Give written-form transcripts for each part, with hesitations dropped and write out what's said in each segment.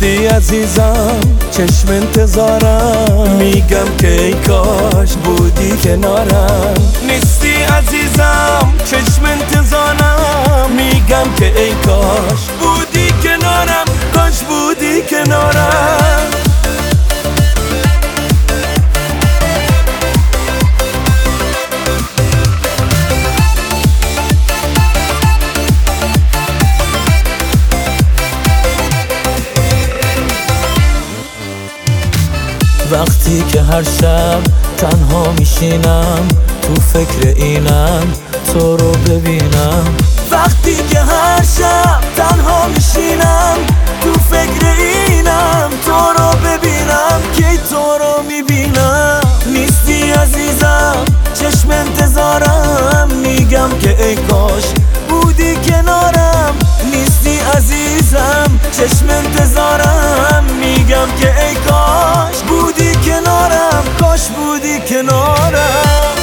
نیستی عزیزم، چشم انتظارم، میگم که ای کاش بودی کنارم. نیستی عزیزم، چشم انتظارم، میگم که ای کاش بودی کنارم، کاش بودی کنارم. وقتی که هر شب تنها میشینم، تو فکر اینم تو رو ببینم. وقتی که هر شب تنها میشینم، تو فکر اینم تو رو ببینم، که تو رو میبینم. نیستی عزیزم، چشم انتظارم، میگم که ای کاش بودی کنارم. نیستی عزیزم، چشم انتظارم، میگم که ای کاش بودی کنارم، کاش بودی کنارم.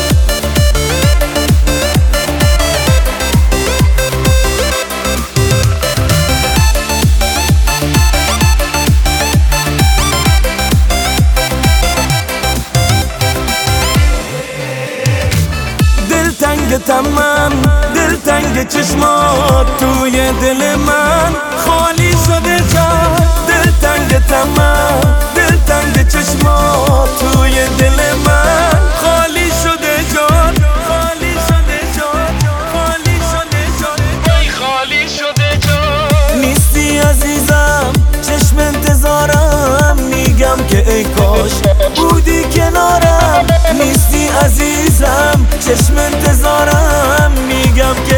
دلتنگتم من، دلتنگ چشمات، توی دل من خالی شده جا. دلتنگتم من، دلتنگ چشمات، توی دل من خالی شده جا، خالی شده جا، خالی شده جا، ای خالی شده جا. نیستی عزیزم، چشم انتظارم، میگم که ای کاش بودی کنارم. نیستی عزیزم، چشم انتظارم، میگم که